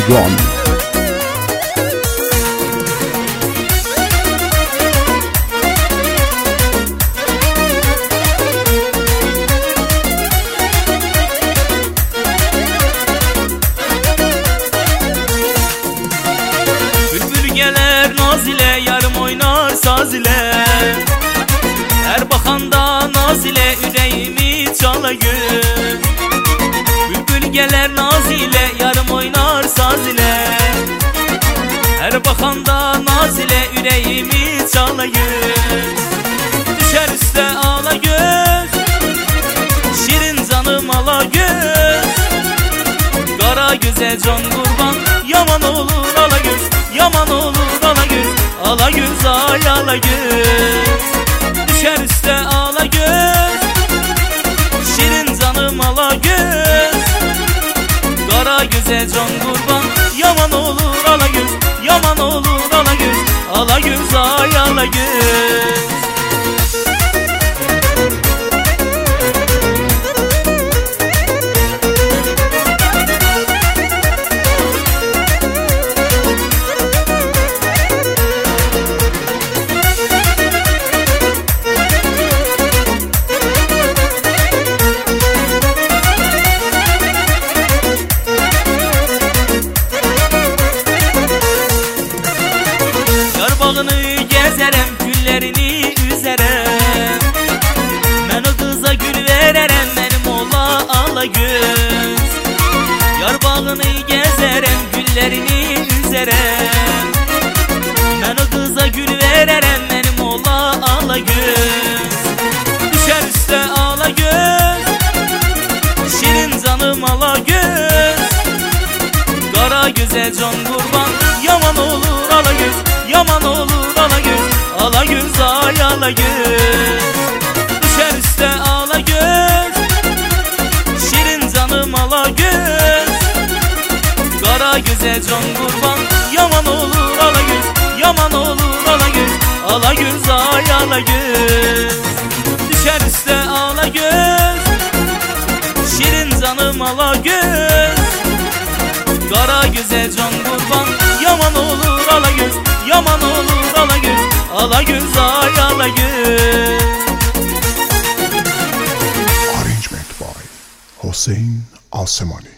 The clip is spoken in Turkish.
Saigon. Bülbül gelir naz ile, yarım oynar saz ile. Her bakanda naz ile yüreğimi çalagül. Bülbül gelir naz ile, yarım oynar saz ile. Her bakanda naz ile yüreğimi çalagül. Düşer üste ağla göz, şirin canım ala göz. Kara göze can kurban, yaman olur ala göz. Yaman olur ala göz, ala göz ay ala göz. Düşer üste ala göz, şirin canım ala göz. Kara göze can kurban, yaman olur ala göz. Yaman olur ala göz, ala göz ay ala göz. Bağını gezerem, güllerini üzerem. Ben o kıza gül vererem, benim ola ala göz. Yar bağını gezerem, güllerini üzerem. Ben o kıza gül vererem, benim ola ala göz. Düşer üste ala göz, şirin canım ala göz. Kara göze can kurban, yaman olur ala göz. Yaman olur ala göz, ala göz ay ala göz. Düşer üste ala göz, şirin canım ala göz. Kara göze can kurban, yaman olur ala göz. Yaman olur ala göz, ala göz ay ala göz. Düşer üste ala göz, şirin canım ala göz. Kara göze can kurban, yaman olur ala göz. Yaman olur ala göz, ala göz ay ala göz. Arrangement by Hossein Alsemani.